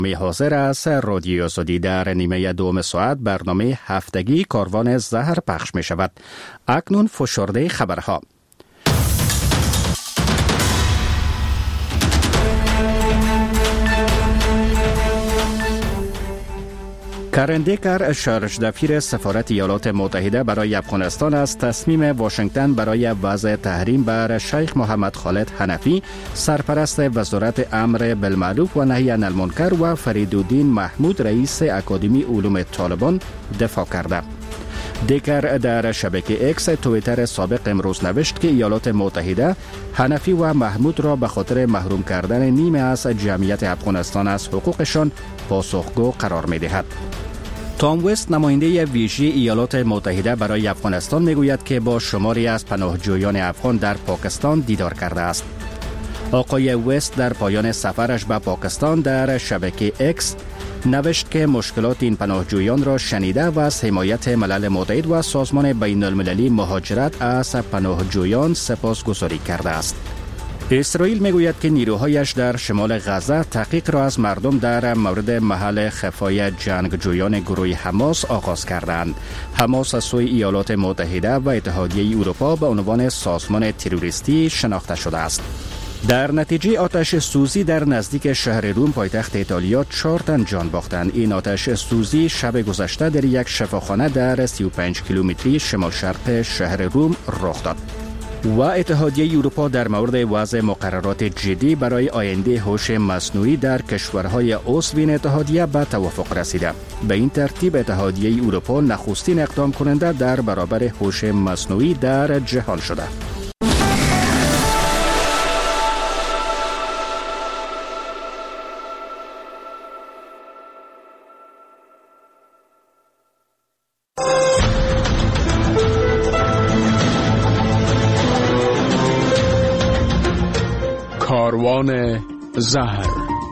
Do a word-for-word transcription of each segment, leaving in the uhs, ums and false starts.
می حاضر است رادیو آزادی در نیمه دوم ساعت برنامه هفتگی کاروان زهر پخش می شود. اکنون فشرده خبرها. کرن دیکر شارژدفیر سفارت ایالات متحده برای افغانستان از تصمیم واشنگتن برای وضع تحریم بر شیخ محمد خالد حنفی سرپرست وزارت امر بالمعروف و نهی عن المنکر و فریدالدین محمود رئیس اکادمی علوم طالبان دفاع کرده. دیکر در شبکه اکس توییتر سابق امروز نوشت که ایالات متحده حنفی و محمود را به خاطر محروم کردن نیمه از جمعیت افغانستان از حقوقشان پاسخگو قرار می دهد. تام وست نماینده ویژه ایالات متحده برای افغانستان می گوید که با شماری از پناهجویان افغان در پاکستان دیدار کرده است. آقای وست در پایان سفرش به پاکستان در شبکه اکس نوشت که مشکلات این پناهجویان را شنیده و از حمایت ملل متحد و سازمان بین المللی مهاجرت از پناهجویان سپاسگزاری کرده است. اسرائیل میگوید که نیروهایش در شمال غزه تحقیق را از مردم در مورد محل خفای جنگجویان گروه حماس آغاز کردند. حماس از سوی ایالات متحده و اتحادیه اروپا به عنوان سازمان تروریستی شناخته شده است. در نتیجه آتش سوزی در نزدیک شهر روم پایتخت ایتالیا چهار تن جان باختند. این آتش سوزی شب گذشته در یک شفاخانه در سی و پنج کیلومتری شمال شرق شهر روم رخ داد. و اتحادیه اروپا در مورد وضع مقررات جدی برای آینده هوش مصنوعی در کشورهای عضو این اتحادیه به توافق رسیده. به این ترتیب اتحادیه اروپا نخستین اقدام کننده در برابر هوش مصنوعی در جهان شده. کاروان زهر.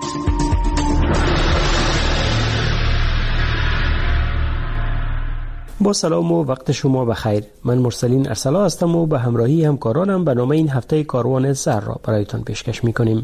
با سلام و وقت شما بخیر. من مرسلین ارسلا هستم و به همراهی همکارانم برنامه این هفته کاروان زهر را برایتان پیشکش می‌کنیم.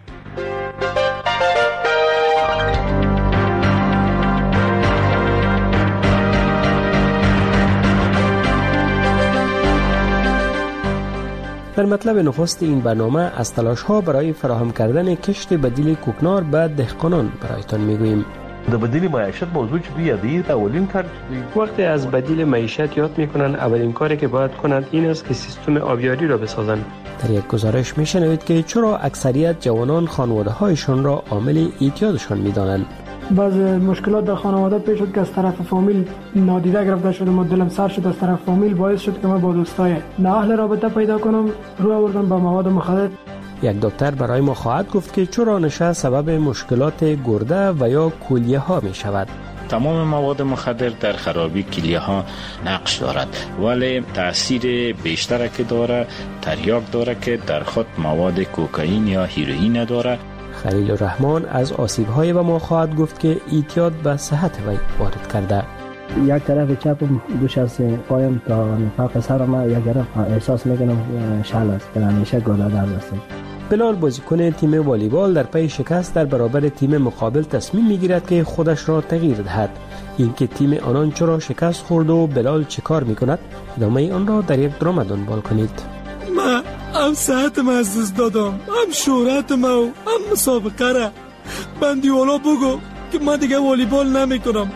در مطلب نخست این برنامه از تلاش‌ها برای فراهم کردن کشت بدیل کوکنار به دهقانان برایتان میگوییم. د بدیل معیشت موضوع چې یادی اولین کار وقتی از بدیل معیشت یاد میکنن اولین کاری که باید کنند این است که سیستم آبیاری را بسازند. در یک گزارش میشنوید که چرا اکثریت جوانان خانواده‌هایشان را عامل اعتیادشان میدانند. بعض مشکلات در خانواده پیش شد که از طرف فامیل نادیده گرفته شد و دلم سر شد. از طرف فامیل باعث شد که من با دوستای نااهل رابطه پیدا کنم، رو آوردم به مواد مخدر. یک دکتر برای ما خواهد گفت که چرا نشه سبب مشکلات گرده و یا کلیه ها می شود. تمام مواد مخدر در خرابی کلیه ها نقش دارد، ولی تاثیر بیشتر که داره تریاک داره که در خود مواد کوکائین یا هیروئین داره. خلیل الرحمن از آسیب های به ما خواهد گفت که اعتیاد به صحت وی وارد کرده. یک طرف چپم دوش از پایم تا نفاق سرم یک طرف احساس میکنم شل است که همیشه گلادر هستم. بلال بازیکن تیم والیبال در پی شکست در برابر تیم مقابل تصمیم میگیرد که خودش را تغییر دهد. اینکه تیم آنان چرا شکست خورد و بلال چه کار میکند، ادامه آن را در یک درام دنبال کنید. من هم صحتم از دست دادم، هم شهرتم و هم مسابقه را. بندی والا بگو که من دیگه والیبال نمیکنم.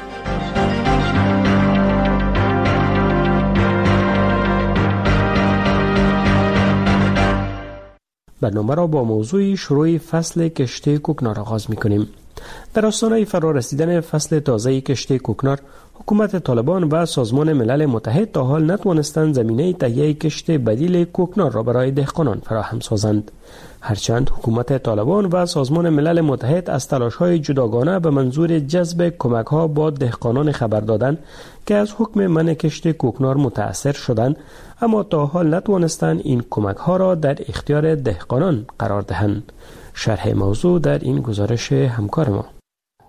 برنامه را با موضوع شروع فصل کشت کوکنار آغاز می‌کنیم. در آستانه فرارسیدن فصل تازه کشت کوکنار، حکومت طالبان و سازمان ملل متحد تا حال نتوانستند زمینه تهیه کشت بدیل کوکنار را برای دهقانان فراهم سازند. هرچند حکومت طالبان و سازمان ملل متحد از تلاش‌های جداگانه به منظور جذب کمک‌ها با دهقانان خبر دادند که از حکم منع کشت کوکنار متأثر شدند، اما تا حال نتوانستند این کمک‌ها را در اختیار دهقانان قرار دهند. شرح موضوع در این گزارش همکار ما.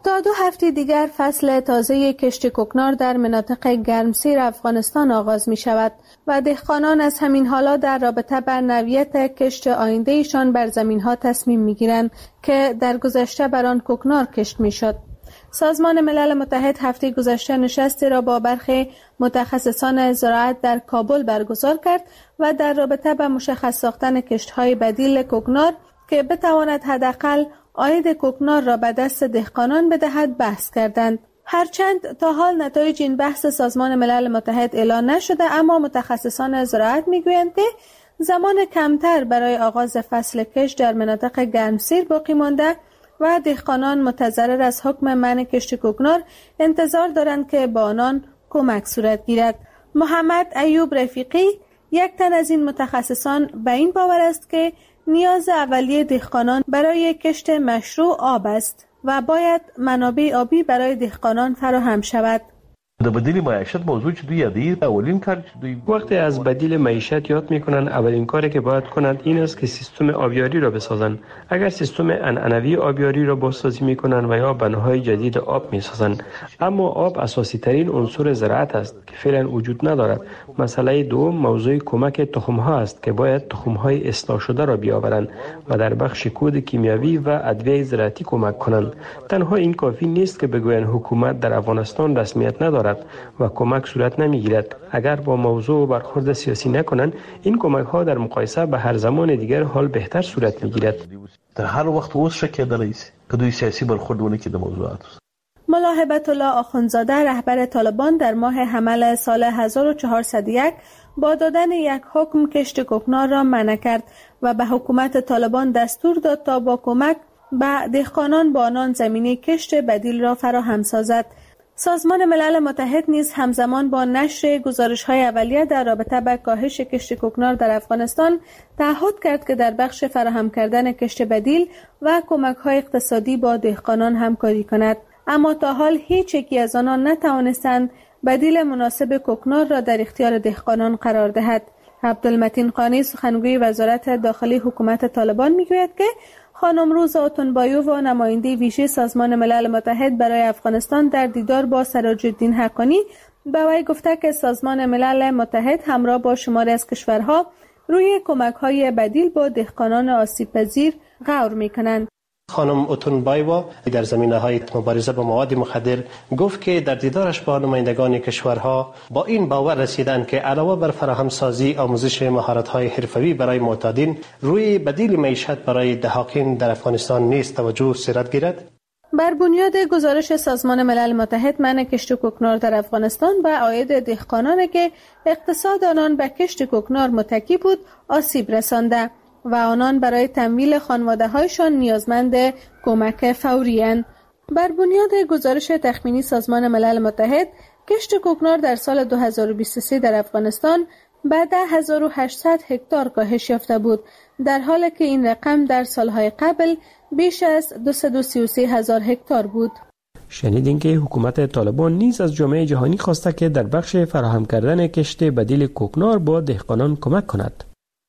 تا دو هفته دیگر فصل تازه کشت کوکنار در مناطق گرمسیر افغانستان آغاز می شود و دهقانان از همین حالا در رابطه بر نوعیت کشت آینده ایشان بر زمین ها تصمیم می گیرند که در گذشته بر آن کوکنار کشت می شد. سازمان ملل متحد هفته گذشته نشستی را با برخی متخصصان زراعت در کابل برگزار کرد و در رابطه با مشخص ساختن کشت‌های بدیل کوکنار که بتواند حداقل عاید کوکنار را به دست دهقانان بدهد بحث کردند. هرچند تا حال نتایج این بحث سازمان ملل متحد اعلان نشده، اما متخصصان زراعت میگویند که زمان کمتر برای آغاز فصل کشت در مناطق گرمسیر باقی مانده و دهقانان متضرر از حکم منع کشت کوکنار انتظار دارند که با آنان کمک صورت گیرد. محمد ایوب رفیقی، یک تن از این متخصصان، به این باور است که نیاز اولیه دهقانان برای کشت مشروع آب است و باید منابع آبی برای دهقانان فراهم شود. د بدیل معیشت موضوع چې دوی یادی اولین کار چې دوی وقتی از بدیل معیشت یاد میکنن، اولین کاری که باید کنند این است که سیستم آبیاری را بسازند. اگر سیستم عنعنوی آبیاری را بازسازی میکنن و یا بناهای جدید آب میسازند، اما آب اساسی ترین عنصر زراعت است که فعلا وجود ندارد. مسئله دوم موضوع کمک تخم ها است که باید تخم های اصلاح شده را بیاورند و در بخش کود کیمیاوی و ادویه زراعتی کمک کنند. تنها این کافی نیست که بگویند حکومت در افغانستان رسمیت ندارد و کمک صورت نمیگیرد. اگر با موضوع برخورد سیاسی نکنند، این کمک ها در مقایسه به هر زمان دیگر حال بهتر صورت میگیرد. در هر وقت اوس شکه دلیس که دوی سیاسی برخورد ونه که در موضوعات. ملا هبت الله آخوندزاده رهبر طالبان در ماه حمل سال هزار و چهارصد و یک با دادن یک حکم کشت کوکنار را منع کرد و به حکومت طالبان دستور داد تا با کمک به دهقانان با آنان زمینه کشت بدیل را فراهم سازد. سازمان ملل متحد نیز همزمان با نشر گزارش‌های اولیه در رابطه با کاهش کشت کوکنار در افغانستان تعهد کرد که در بخش فراهم کردن کشت بدیل و کمک‌های اقتصادی با دهقانان همکاری کند، اما تا حال هیچ یکی از آنان نتوانستند بدیل مناسب کوکنار را در اختیار دهقانان قرار دهد. عبدالمتین قانی، سخنگوی وزارت داخلی حکومت طالبان، میگوید که خانم روزا اوتونبایو و نماینده ویژه سازمان ملل متحد برای افغانستان در دیدار با سراج الدین حقانی به وی گفته که سازمان ملل متحد همراه با شماری از کشورها روی کمک‌های بدیل با دهقانان آسیب‌پذیر غور می‌کنند. خانم اوتونبایوا در زمینه‌های مبارزه با مواد مخدر گفت که در دیدارش با نمایندگان کشورها با این باور رسیدند که علاوه بر فراهمسازی آموزش مهارت‌های حرفه‌ای برای معتادین، روی بدیل معیشت برای دهقان در افغانستان نیز توجه صورت گیرد. بر بنیاد گزارش سازمان ملل متحد، منع کشت کوکنار در افغانستان به عاید دهقانانی که اقتصاد آنان به کشت کوکنار متکی بود آسیب رسانده و آنان برای تمویل خانواده‌هایشان نیازمند کمک فوری اند. بر بنیاد گزارش تخمینی سازمان ملل متحد، کشت کوکنار در سال دو هزار و بیست و سه در افغانستان به ده هزار و هشتصد هکتار کاهش یافته بود، در حالی که این رقم در سالهای قبل بیش از دویست و سی و سه هزار هکتار بود. شنیدین که حکومت طالبان نیز از جامعه جهانی خواسته که در بخش فراهم کردن کشت بدیل کوکنار با دهقانان کمک کند.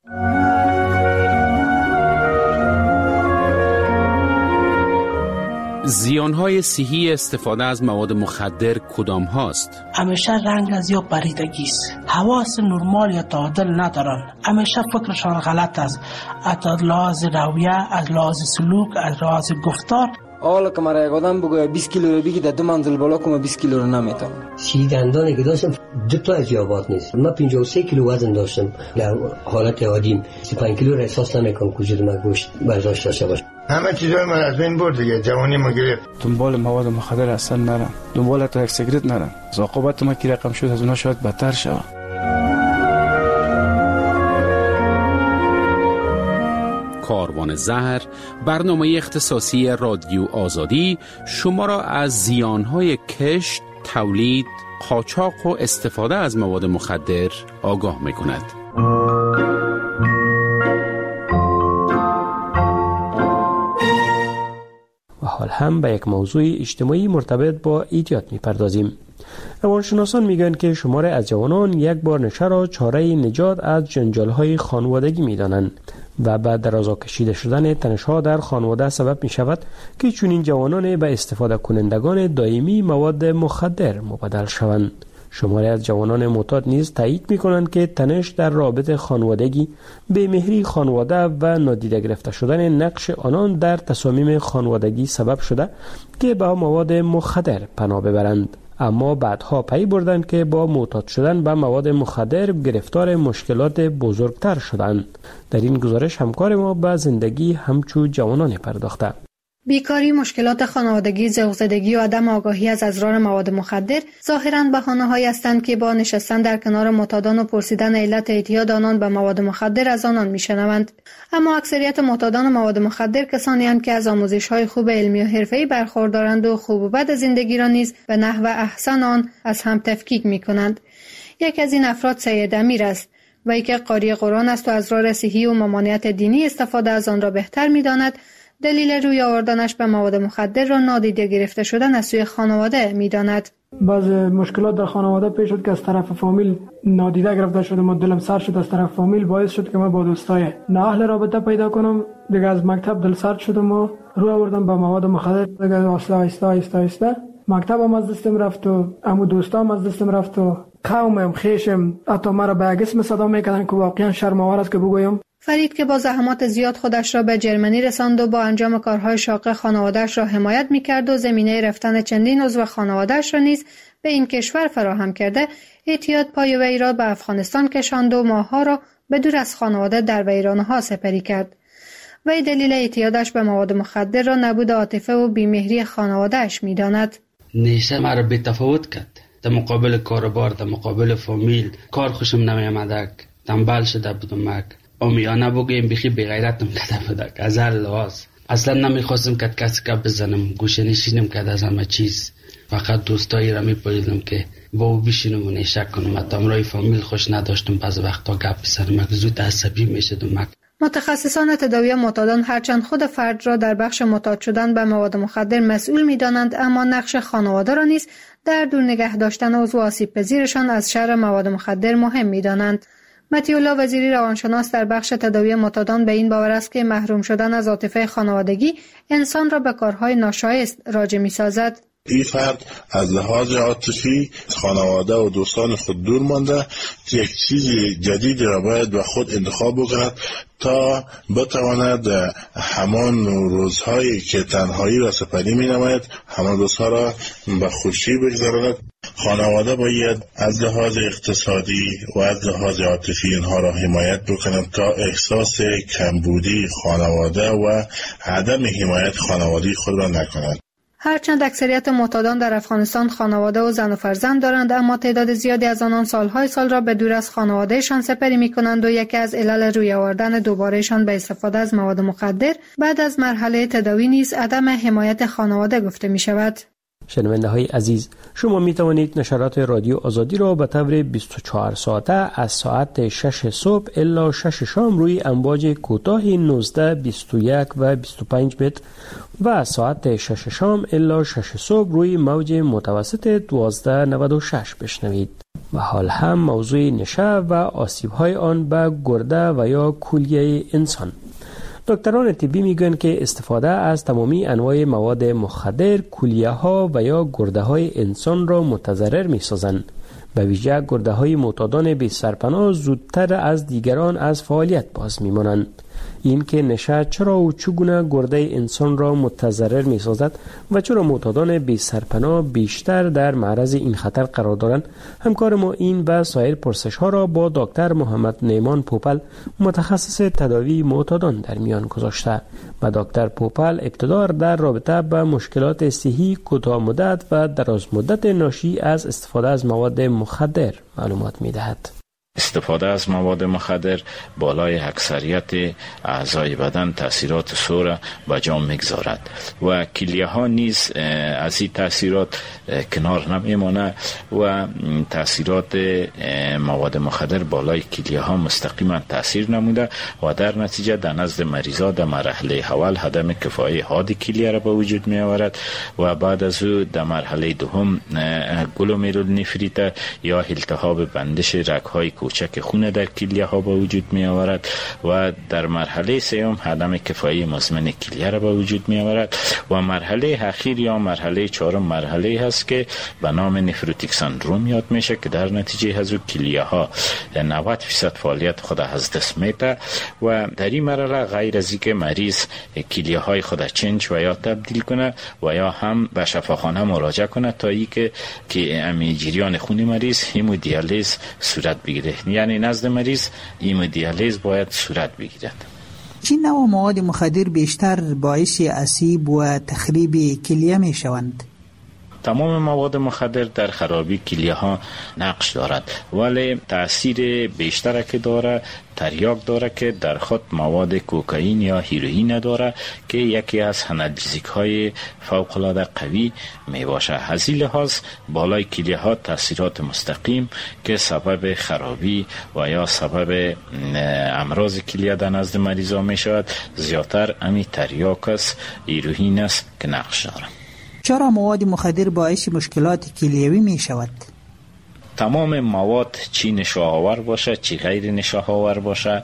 زیانهای صحی استفاده از مواد مخدر کدام هاست؟ همیشه رنگ از یا پریدگی است. حواس نرمال یا تعادل ندارن. همیشه فکرشان غلط است. از لحاظ رویه، از لحاظ سلوک، از لحاظ گفتار. حالا که مرا یک آدم بگوید بیست کیلو رو بگی در دو منزل بالا کنم بیست کیلو رو نمیتونم. سی دندانی که داشتم دو تا از یابات نیست. من پنجاه و سه کیلو وزن داشتم. در حالت عادیم سی و پنج کیلو را احساس نمیکنم کجور من گوشت برداشت داشته باشم. همه چیزای من از بین برد دیگه، جوانی ما گرفت. دنبال مواد مخدر اصلا نرم، دنبال تا یک سیگرت نرم. عاقبت ما کی رقم شد از اونها شاید بدتر شود. کاروان زهر، برنامه اختصاصی رادیو آزادی، شما را از زیانهای کشت، تولید، قاچاق و استفاده از مواد مخدر آگاه می‌کند. و حال هم به یک موضوع اجتماعی مرتبط با ایجاد می‌پردازیم. روانشناسان میگن که شمار از جوانان یک بار نشه را چاره نجات از جنجال‌های خانوادگی می‌دانند و به درازا کشیده شدن تنش‌ها در خانواده سبب می شود که چنین جوانان به استفاده کنندگان دائمی مواد مخدر مبدل شوند. شماری از جوانان معتاد نیز تایید می کنند که تنش در رابطه خانوادگی، بی‌مهری خانواده و نادیده گرفته شدن نقش آنان در تصامیم خانوادگی سبب شده که به مواد مخدر پناه ببرند. اما بعدها پی بردند که با معتاد شدن به مواد مخدر گرفتار مشکلات بزرگتر شدند. در این گزارش همکار ما به زندگی همچو جوانان پرداخته. بیکاری، مشکلات خانوادگی، ذوق‌زدگی و عدم آگاهی از اضرار مواد مخدر ظاهراً بهانه‌هایی هستند که با نشستن در کنار معتادان و پرسیدن علت اعتیاد آنان به مواد مخدر از آنان میشنوند. اما اکثریت معتادان مواد مخدر کسانی هستند که از آموزش‌های خوب علمی و حرفه‌ای برخوردارند و خوب و بد زندگی را نیز به نحو احسن آن از هم تفکیک می‌کنند. یک از این افراد سید امیر است و که قاری قرآن است و از راه صحی و ممانعت دینی استفاده از آن را بهتر می‌داند. دلیل روی آوردنش به مواد مخدر را نادیده گرفته شدن از سوی خانواده می‌داند. بعض مشکلات در خانواده پیش شد که از طرف فامیل نادیده گرفته شد و دلم سر شد. از طرف فامیل باعث شد که من با دوستای نااهل رابطه پیدا کنم. دیگه از مکتب دل سرد شدم و روی آوردم به مواد مخدر. دیگه آستا آستا آستا آستا مکتبم از دستم رفت و عمو دوستام از دستم رفت و قومم خیشم حتی مرا به اسم صدا میکردن که واقعا شرم‌آور است که بگویم. فرید که با زحمات زیاد خودش را به جرمنی رساند و با انجام کارهای شاق خانواده‌اش را حمایت می‌کرد و زمینه رفتن چندین عضو خانواده‌اش را نیز به این کشور فراهم کرده، اعتیاد پای وی را به افغانستان کشاند و ماه‌ها را به دور از خانواده در ویرانه‌ها سپری کرد. وی دلیل اعتیادش به مواد مخدر را نبود عاطفه و بی‌مهری خانواده‌اش می‌داند. نیشه مرا بی تفاوت کرد. در مقابل کاربار، در مقابل فامیل، کار خوشم نمی‌آمد. تنبل شده بودم. امیانه بگویم بخی بغیرتم کده بودک از هر لحاظ. اصلا نمیخواستم که کسی که بزنم، گوشه نشینم که از همه چیز. فقط دوستایی را میپاییدم که با او بشینم و نیشه کنم. حتی امرای فامیل خوش نداشتم، بعض وقتا گپ بزنم، زود عصبی میشدم. متخصصان تداوی معتادان هرچند خود فرد را در بخش معتاد شدن به مواد مخدر مسئول میدانند، اما نقش خانواده را نیز در دور نگه داشتن عضو آسیب پذیرشان از شر مواد مخدر مهم میدانند. مطیع وزیری روانشناس در بخش تداوی معتادان به این باور است که محروم شدن از عاطفه خانوادگی انسان را به کارهای ناشایست راجع می‌سازد. این فرد از لحاظ عاطفی خانواده و دوستان خود دور مانده، یک چیز جدید را باید به خود انتخاب بکند تا بتواند همان روزهایی که تنهایی را سپری می نماید همان روزها را به خوشی بگذراند. خانواده باید از لحاظ اقتصادی و از لحاظ عاطفی اینها را حمایت بکنند تا احساس کمبودی خانواده و عدم حمایت خانوادی خود را نکنند. هرچند اکثریت معتادان در افغانستان خانواده و زن و فرزند دارند، اما تعداد زیادی از آنان سالهای سال را به دور از خانوادهشان سپری می کنند و یکی از علل روی آوردن دوبارهشان به استفاده از مواد مخدر بعد از مرحله تداوی نیز عدم حمایت خانواده گفته می شود. شنونده های عزیز، شما می توانید نشرات رادیو آزادی را به طور بیست و چهار ساعته از ساعت شش صبح الی شش شام روی امواج کوتاه نوزده، بیست و یک و بیست و پنج متر و از ساعت شش شام الی شش صبح روی موج متوسط دوازده نود و شش بشنوید. و حال هم موضوع نشه و آسیب های آن به گرده و یا کلیه انسان. دکتران طبی میگن که استفاده از تمامی انواع مواد مخدر کلیه ها و یا گرده های انسان را متضرر می سازند. به ویژه گرده های معتادان بی سرپناه زودتر از دیگران از فعالیت باز می مانند. این که نشه چرا و چگونه گرده انسان را متضرر می سازد و چرا معتادان بی سرپناه بیشتر در معرض این خطر قرار دارند، همکار ما این و سایر پرسش ها را با دکتر محمد نیمان پوپل متخصص تداوی معتادان در میان گذاشته. و دکتر پوپل ابتدا در رابطه با مشکلات صحی کوتاه مدت و دراز مدت ناشی از استفاده از مواد مخدر معلومات می دهد. استفاده از مواد مخدر بالای اکثریت اعضای بدن تاثیرات سور به جا میگذارد و کلیه ها نیز از این تاثیرات کنار نمیمانه و تاثیرات مواد مخدر بالای کلیه ها مستقیما تاثیر نموده و در نتیجه در نزد مریضا در مرحله اول عدم کفایی حاد کلیه را به وجود می آورد و بعد از او در مرحله دوم گلومرولونفریت یا التهاب بندش رگ‌های کوچک خون در کلیه ها به وجود می آورد و در مرحله سوم عدم کفایی مزمن کلیه را به وجود می آورد و مرحله اخیر یا مرحله چهارم مرحله هست که به نام نفروتیک سندروم یاد میشه که در نتیجه از کلیه ها نود درصد فعالیت خود از دست میده و در این مرحله غیر از اینکه مریض کلیه های خود چنج و یا تبدیل کنه و یا هم به شفاخانه مراجعه کنه تا اینکه که امی جریان خون مریض همودیالیز صورت بگیره، یعنی نزد مریض همودیالیز باید صورت بگیرد. چه نوع مواد مخدر بیشتر باعث اسیب و تخریب کلیه می شوند؟ تمام مواد مخدر در خرابی کلیه ها نقش دارد، ولی تاثیر بیشتر که داره تریاک داره که در خود مواد کوکائین یا هیروئین داره که یکی از آنالژیک های فوق العاده قوی می باشه. از این لحاظ بالای کلیه ها تاثیرات مستقیم که سبب خرابی و یا سبب امراض کلیه در نزد مریضا می شود زیادتر امی تریاک است، هیروئین است که نقش داره. چرا مواد مخدر باعث مشکلات کلیوی می شود؟ تمام مواد چی نشاه‌آور باشه چی غیر نشاه‌آور باشه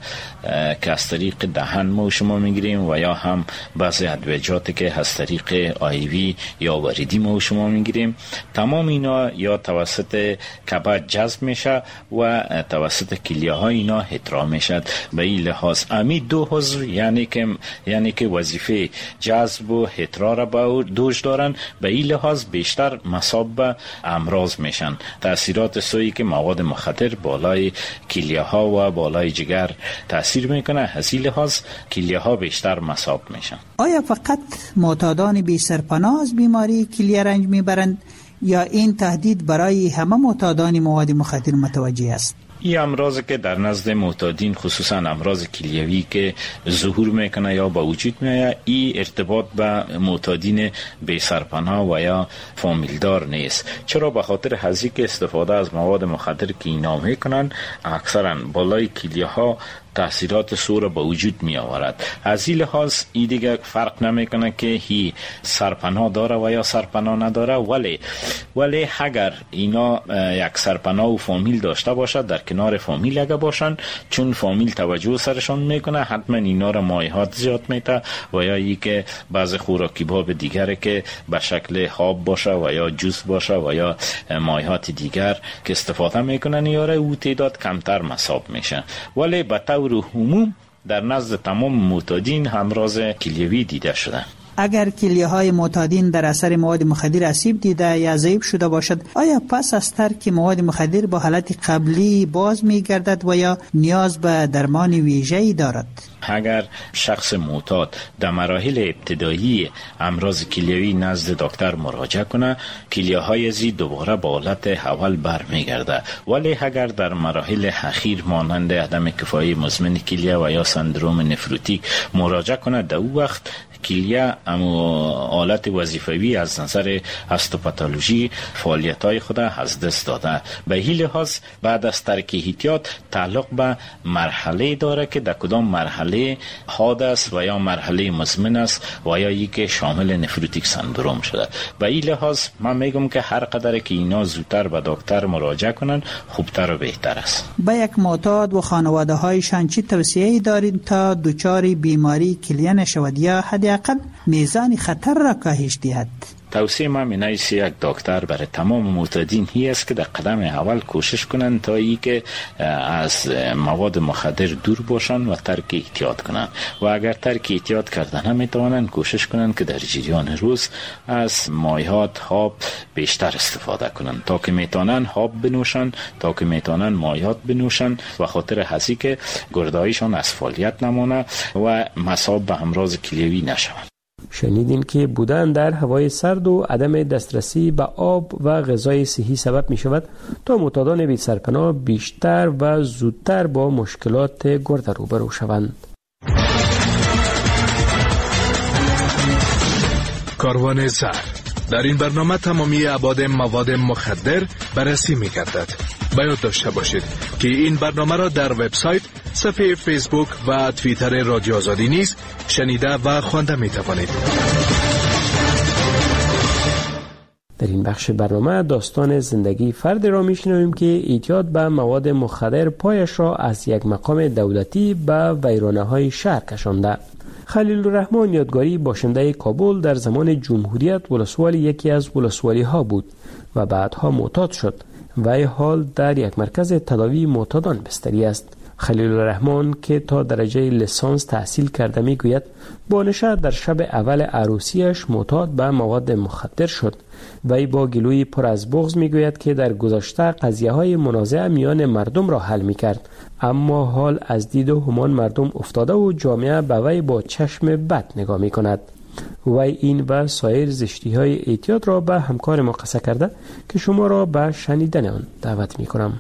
که از طریق دهن ما شما میگیریم و یا هم بعضی ادویجاتی که از طریق آیوی یا وریدی ما شما میگیریم، تمام اینا یا توسط کبد جذب میشه و توسط کلیه ها اینا احترام میشد. به این لحاظ امی دو عضو یعنی که یعنی که وظیفه جذب و احترار را به دوش دارن، به این لحاظ بیشتر مصاب به امراض میشن. تاثیرات سوی که مواد مخدر بالای کلیه ها و بالای جگر تاثیر میکنه، از این لحاظ کلیه ها بیشتر مصاب میشن. آیا فقط معتادان بی سرپناه از بیماری کلیه رنج میبرند یا این تهدید برای همه معتادان مواد مخدر متوجه است؟ این امراض که در نزد معتادین خصوصا امراض کلیوی که ظهور میکنه یا با وجود میآید، این ارتباط به معتادین بی سرپناه و یا فامیلدار نیست. چرا؟ به خاطر هزی که استفاده از مواد مخدر که اینا میکنن اکثرا بالای کلیه ها تاثیرات سور با وجود می آورد. از این لحاظ این دیگه فرق نمیکنه که هی سرپناه داره و یا سرپناه نداره، ولی ولی اگر اینا یک سرپناه و فامیل داشته باشد در کنار فامیل اگه باشن، چون فامیل توجه سرشان میکنه حتما اینا را مایحات زیاد میته و یا ای که بعض خوراکی باب دیگره که به شکل حاب باشه و یا جوس باشه و یا مایحات دیگر که استفاده میکنن یاره او تعداد کمتر مصاب میشه. ولی به طور عموم در نزد تمام معتادین امراض کلیوی دیده شده. اگر کلیه های معتادین در اثر مواد مخدر آسیب دیده یا ضعیف شده باشد، آیا پس از ترک مواد مخدر با حالت قبلی باز می گردد و یا نیاز به درمان ویژه‌ای دارد؟ اگر شخص معتاد در مراحل ابتدایی امراض کلیوی نزد دکتر مراجعه کنه، کلیه های زی دوباره به حالت اول برمیگرده. ولی اگر در مراحل اخیر مانند عدم کفایی مزمن کلیه و یا سندروم نفروتیک مراجعه کنه، در اون وقت کلیه اما حالت وظیفوی از نظر هستوپاتولوژی فعالیت‌های خود از دست داده. به این لحاظ بعد از ترک احتیاط تعلق به مرحله داره که در کدام مرحله حاد است و یا مرحله مزمن است و یا یک شامل نفروتیک سندروم شده. به این لحاظ من میگم که هر قدر که اینا زودتر به دکتر مراجعه کنن خوبتر و بهتر است. با یک معتاد و خانواده هایشان چه توصیه‌ای دارید تا دچار بیماری کلیه نشود یا حداقل میزان خطر را کاهش دهد؟ توصیه من می نیست یک دکتر برای تمام معتادین هی است که در قدم اول کوشش کنن تا ای که از مواد مخدر دور باشن و ترک احتیاط کنن و اگر ترک احتیاط کردن هم میتوانن کوشش کنن که در جریان روز از مایحات حاب بیشتر استفاده کنن تا که میتونن حاب بنوشن، تا که میتونن مایحات بنوشن و خاطر هستی که گردایشان از فعالیت نمونه و مصاب به امراض کلیوی نشوند. شنیدین که بودن در هوای سرد و عدم دسترسی به آب و غذای صحی سبب می شود تا معتادان بی سرپناه بیشتر و زودتر با مشکلات گرده روبرو شوند. کاروان زهر در این برنامه تمامی ابعاد مواد مخدر بررسی می گردد. باید داشته باشید که این برنامه را در وبسایت، صفحه فیسبوک و توییتر رادیو آزادی نیز شنیده و خوانده می توانید. در این بخش برنامه داستان زندگی فردی را میشنویم که اعتیاد به مواد مخدر پایش را از یک مقام دولتی به ویرانه‌های شهر کشانده. خلیل الرحمن یادگاری باشنده کابل در زمان جمهوریت ولسوالی یکی از ولسوالی ها بود و بعدها معتاد شد و حال در یک مرکز تداوی معتادان بستری است. خلیل الرحمن که تا درجه لیسانس تحصیل کرده میگوید بانشه در شب اول عروسیش معتاد به مواد مخدر شد. وی با گلوی پر از بغض میگوید که در گذشته قضیه های منازعه میان مردم را حل میکرد، اما حال از دید و همان مردم افتاده و جامعه به وی با چشم بد نگاه میکند. وی این و سایر زشتی های اعتیاد را به همکار ما قصه کرده که شما را به شنیدن آن دعوت میکنم.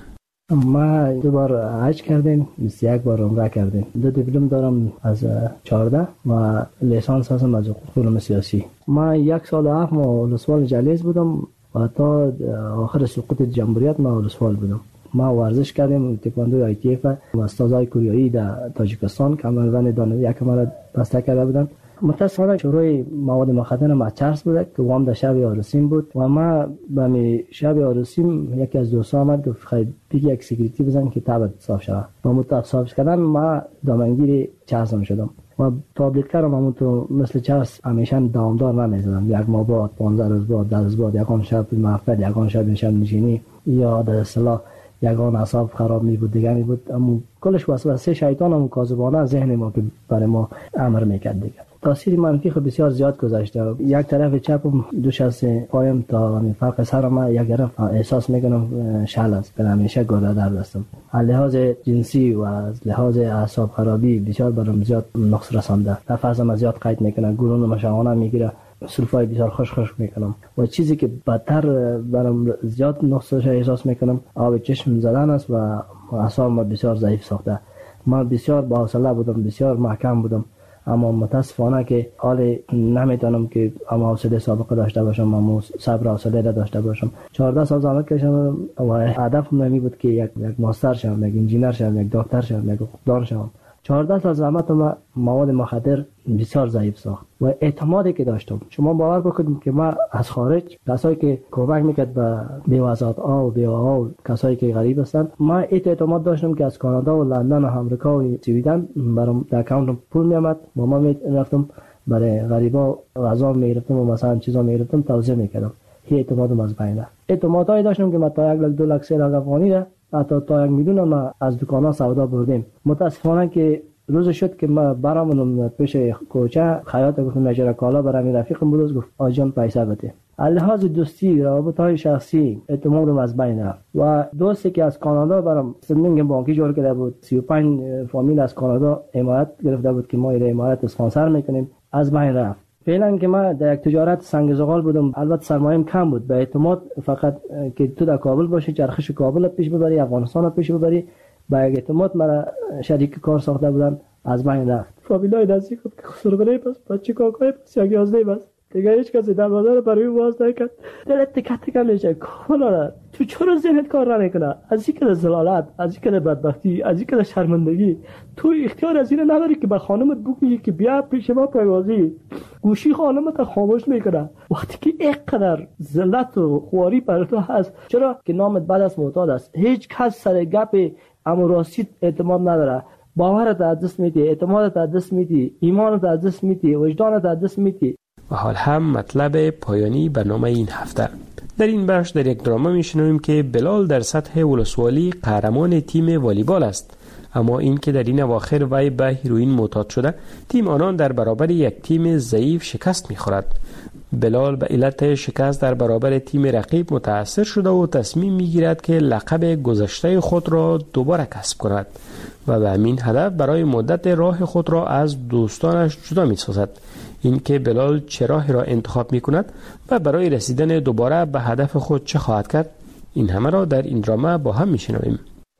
ما دو بار حج کردیم، بیست و یک بار عمره کردیم. دو دیپلم دارم از چهارده و لیسانس هستم از علوم سیاسی. ما یک سال و هفت ماه ولسوال جلیز بودم و تا آخر سقوط جمهوریت ما ولسوال بودم. ما ورزش کردیم تکواندو آی تی اف و استادای کوریایی در تاجیکستان کمربند دانوی یک مرا بسته کرده بودن. متأسفانه شروع مواد مخدر ما چرس بود که وام در شب عروسیم بود و ما به می شب عروسیم یکی از دوستان آمد گفت خیلی دیگه یک سکیوریتی بزن که تابت صاف شود. با متأسف صاف کردن ما دامنگیر چرس هم شدم و تابلیت کردم. همون تو مثل چرس همیشه دوامدار نمیزدم، یک ماه بعد، پانزده روز بعد، ده روز بعد، یکان شب محفل، یکان شب شب نشینی یا در اصطلاح یگان اعصاب خراب می بود دیگه می بود. اما کلش وسوسه شیطان هم کاذبانه ذهن ما که برای ما امر میکرد دیگه. تاثیر منفی خب بسیار زیاد گذاشته. یک طرف چپم دوش از پایم تا فرق سرم یک طرف احساس میکنم شل است، به همیشه گرده در دستم. از لحاظ جنسی و از لحاظ اعصاب خرابی بسیار برام زیاد نقص رسانده. نفسم زیاد قید میکنه، گلون مشاونه میگیره، سلفای بسیار خوش خوش میکنم و چیزی که بدتر برام زیاد نقصش احساس میکنم آب چشم زدن است و اعصاب ما بسیار ضعیف ساخته. ما بسیار با حوصله بودم، بسیار محکم بودم، اما متاسفانه که حال نمیتونم که اما حوصله سابقه داشته باشم، اما صبر و حوصله داشته باشم. چهارده سال زحمت کشیدم و هدفم نمی بود که یک یک ماستر شوم، یک انجینر شوم، یک دکتر شوم، یک دکتر شوم. چهارده سال زحمت ما مواد مخدر بسیار ضعیف ساخت و اعتمادی که داشتم. شما باور بکنید که ما از خارج کسایی که کمک میکرد به بیوزات ها و بیوها و کسایی که غریب هستن، ما اعتماد داشتم که از کانادا و لندن و آمریکا و سویدن برام در اکانتم پول میامد و ما میرفتم برای غریبا غذا میگرفتم و مثلا چیزا میگرفتم توزیع میکردم. این اعتمادم از بین رفت. اعتمادایی داشتم که ما تا یک لک دو لک سه لک افغانی را حتی تا یک میلیون ما از دکانا سودا بردیم. متاسفانه که روز شد که ما برامونم پیش کوچه خیاط گفتم نجار کالا برام رفیقم بود، گفت آجان پیسه بده. لحاظ دوستی، روابط‌های شخصی اعتمادم از بین رفت و دوستی که از کانادا برام سندینگ بانکی جور کرده بود، سی و پنج فامیل از کانادا حمایت گرفته بود که ما این حمایت اسپانسر میکنیم، از بین رفت. فعلا که ما در یک تجارت سنگ زغال بودم، البته سرمایه‌ام کم بود، به اعتماد فقط که تو در کابل باشی، چرخش کابل پیش ببری، افغانستان پیش ببری، با یک اعتماد مرا شریک کار ساخته بودن، از بین رفت. فامیلای نزدیک که خسرگره پس بچه کاکای پس یک یازده بس دیگه هیچ کسی در بازار برای باز نکرد. دلت تکه تکه میشه. کاملا تو چرا ذهنت کار نمیکنه؟ از این که زلالت، از این که بدبختی، از این که شرمندگی، تو اختیار از این نداری که به خانمت بگی که بیا پیش ما پیوازی. گوشی خانمت خاموش میکنه وقتی که اینقدر ذلت و خواری بر تو هست. چرا که نامت بعد از معتاد است. هیچ کس سر گپ اما راستی اعتماد نداره. باورت از دست میدی، اعتمادت از دست میدی، ایمانت از دست میدی، وجدانت از دست میدی. و حال هم مطلب پایانی برنامه این هفته. در این بخش در یک درامه میشنویم که بلال در سطح ولسوالی قهرمان تیم والیبال است، اما این که در این اواخر وی به هیروئین معتاد شده، تیم آنان در برابر یک تیم ضعیف شکست میخورد. بلال به علت شکست در برابر تیم رقیب متاثر شده و تصمیم میگیرد که لقب گذشته خود را دوباره کسب کند و به همین هدف برای مدت راه خود را از دوستانش جدا می‌سازد. این که بلال چه راهی را انتخاب می‌کند و برای رسیدن دوباره به هدف خود چه خواهد کرد، این همه را در این درامه با هم می‌شنویم.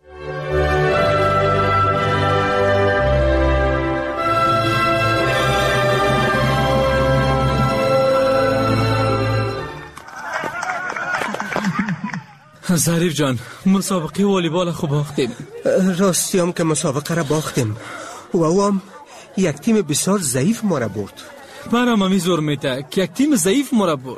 ظریف جان، مسابقه والیبال خوب باختیم. راستی هم که مسابقه را باختیم و او هم یک تیم بسیار ضعیف ما را برد. من هم همی زور میته که یک تیم ضعیف ما را برد.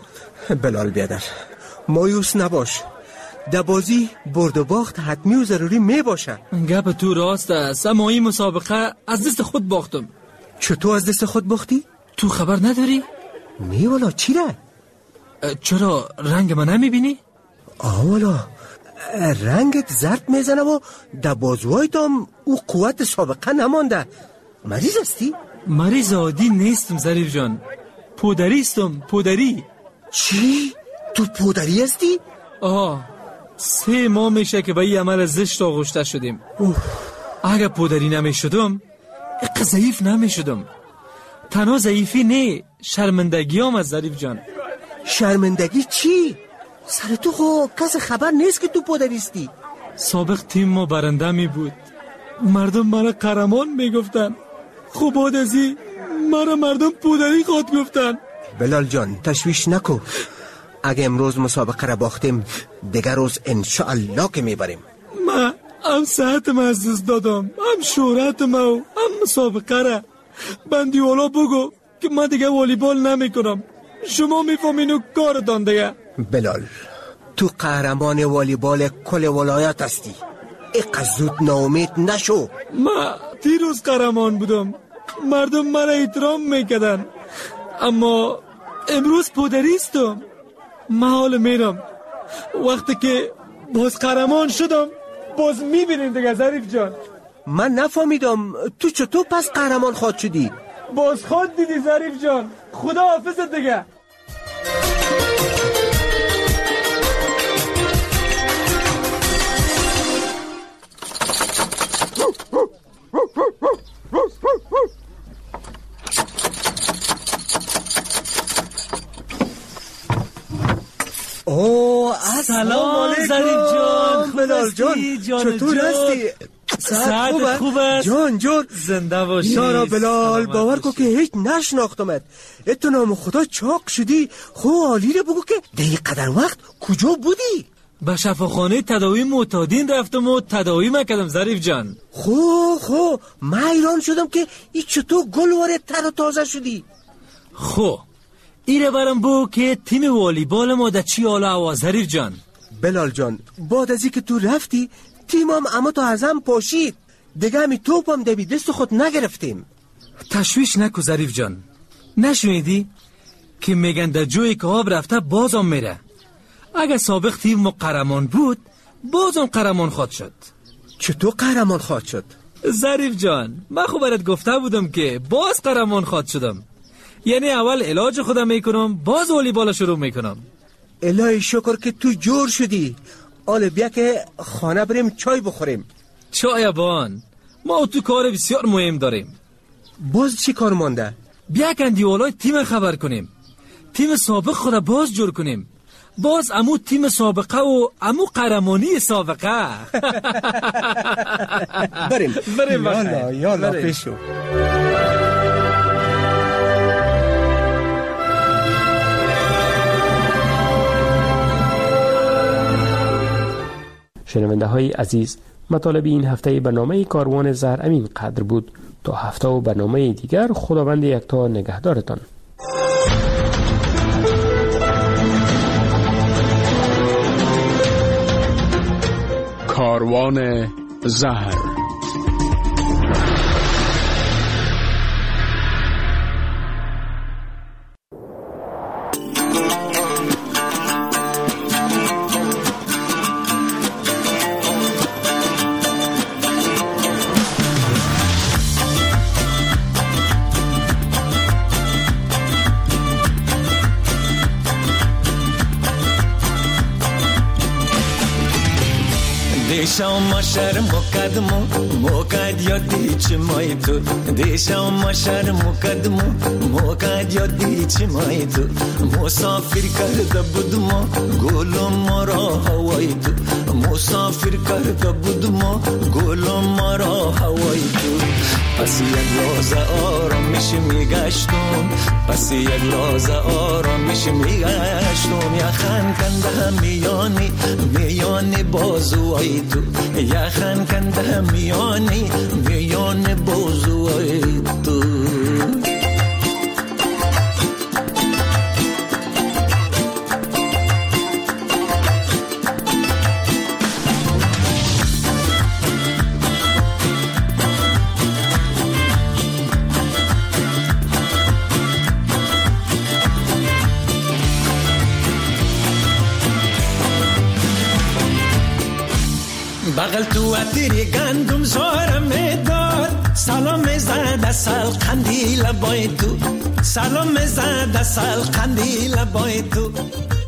بلال بیادر مایوس نباش، در بازی برد و باخت حتمی و ضروری می باشه. گپ تو راست است، اما این مسابقه از دست خود باختم. چطور از دست خود باختی؟ تو خبر نداری؟ نه والا. چی را؟ چرا رنگ من نمیبینی؟ آه والا رنگت زرد میزنه و در بازوهای دام او قوت سابقه نمانده. مریض هستی؟ مریض عادی نیستم ظریف جان، پودری استم. پودری. چی؟ تو پودری هستی؟ آه سه ماه میشه که به این عمل زشت آغشته شدیم. اوه. اگه پودری نمیشدم اقا ضعیف نمیشدم. تنها ضعیفی نه، شرمندگی هم از ظریف جان. شرمندگی چی؟ سر تو خو کس خبر نیست که تو پودریستی. سابق تیم ما برنده می بود، مردم مرا قهرمان میگفتن. خب بعد از این مرا مردم پودری خود گفتن. بلال جان تشویش نکو، اگه امروز مسابقه را باختیم دیگر روز انشاءالله که میبریم. من هم صحتم از دست دادم، هم شهرتم و هم مسابقه را. بندی اولا بگو که من دیگه والیبال نمی کنم. شما میفهمین و کارتان دیگه. بلال تو قهرمان والیبال کل ولایت هستی، اقا زود ناامید نشو. من دیروز قهرمان بودم، مردم مرا احترام میکردن، اما امروز پودریستم. من حال میرم، وقتی که باز قهرمان شدم باز میبینیم دیگه ظریف جان. من نفهمیدم تو چطور پس قهرمان خود شدی؟ باز خود دیدی ظریف جان. خدا حافظت دیگه. اوه سلام ظریف جان. بلال جان چطور هستی؟ ساعت خوب است جان جان. زنده باشی. یارا بلال باور کو که هیچ نشناختمت. اتو نام خدا چاق شدی. خو عالی رو بگو که دیگه قدر وقت کجا بودی؟ به شفاخانه تداوی معتادین رفتم و تداوی مکردم ظریف جان. خو خو من ایران شدم که ای چطور گل وارد تر و تازه شدی. خو ایره برم بو که تیم والیبال ما در چی حالا هوا ظریف جان. بلال جان بعد از که تو رفتی تیمم اما تو ازم پاشید دیگه، همی توپم دبی دست خود نگرفتیم. تشویش نکو ظریف جان، نشنیدی که میگن در جوی که آب رفته بازم میره. اگه سابق تیم ما قهرمان بود بازم قهرمان خواد شد. چطور قهرمان خواد شد؟ ظریف جان من خب برات گفته بودم که باز قهرمان خواد شدم. یعنی اول علاج خودم میکنم باز والیبال شروع میکنم. الهی شکر که تو جور شدی. آله بیا که خانه بریم چای بخوریم. چای بان ما تو کار بسیار مهم داریم. باز چی کار مانده؟ بیا کندی اولای تیم خبر کنیم، تیم سابق خود باز جور کنیم، باز امو تیم سابقه و امو قهرمانی سابقه. بریم بریم یالا یالا پیشو. شنونده های عزیز، مطالب این هفته برنامه کاروان زهر امین قدر بود. تا هفته و برنامه دیگر خداوند یکتا نگهدارتان. کاروان زهر. دیشم ما شرم مقدمو موقع یادی چی مای تو، دیشم ما شرم مقدمو موقع یادی چی مای تو، مسافر کرده بودم گلم مرا هوای تو، مسافر کرده بودم گلم مرا هوای تو. پس یک لحظه آرامش میگشتم، پس یک لحظه آرامش میگشتم، یخن کنده میانی میانی بازوهای تو، یخن کنده میانی میانی بازوهای تو. بغل تو اتری گندم زارم داد سلام زد سال قندیل بای تو سلام زد سال قندیل بای تو